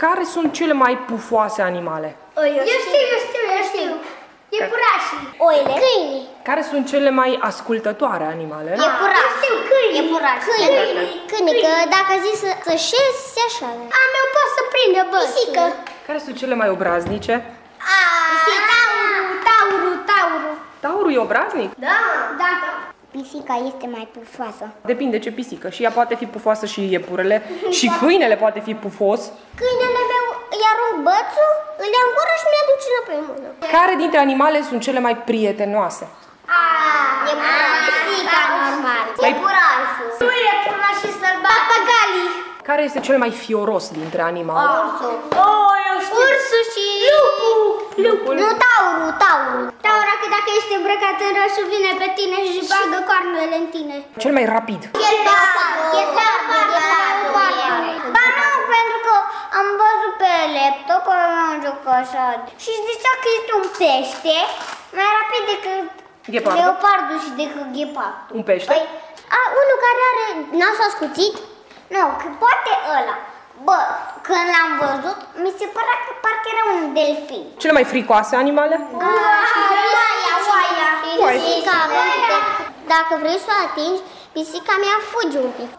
Care sunt cele mai pufoase animale? Eu știu. Iepurașii. Oile. Câinii. Care sunt cele mai ascultătoare animale? Iepurașii. Eu știu, câinii. Iepurașii. Câinii, că dacă zici să șezi, se așează. A meu poate să prindă bățul. Pisică. Care sunt cele mai obraznice? Taurul. Taurul e obraznic? Da. Pisica este mai pufoasă. Depinde ce pisică. Și ea poate fi pufoasă și iepurele. Și câinele poate fi pufos. Câinele meu îi arunc bățul, îl ia în gură și mi-l aduce înapoi în mână. Care dintre animale sunt cele mai prietenoase? Pisica normal. Iepurașul. Iepurașii sălbatici. Papagalii. Care este cel mai fioros dintre animale? Eu știu. Ursul și lupul. Nu, taurul. Taura, că dacă ești îmbrăcat în roșu, vine pe tine și bagă cornurile în tine. Cel mai rapid. Ba nu, pentru că am văzut pe laptop, am jucat așa. Și zicea că este un pește mai rapid decât Ghepardul. leopardul și decât ghepardul. Un pește? Unul care are nasul ascuțit. Nu, că poate ăla. Bă, când l-am văzut, mi se părea că parcă era un delfin. Cele mai fricoase animale? Oaia. Pisica, dacă vrei să o atingi, pisica mea fuge un pic.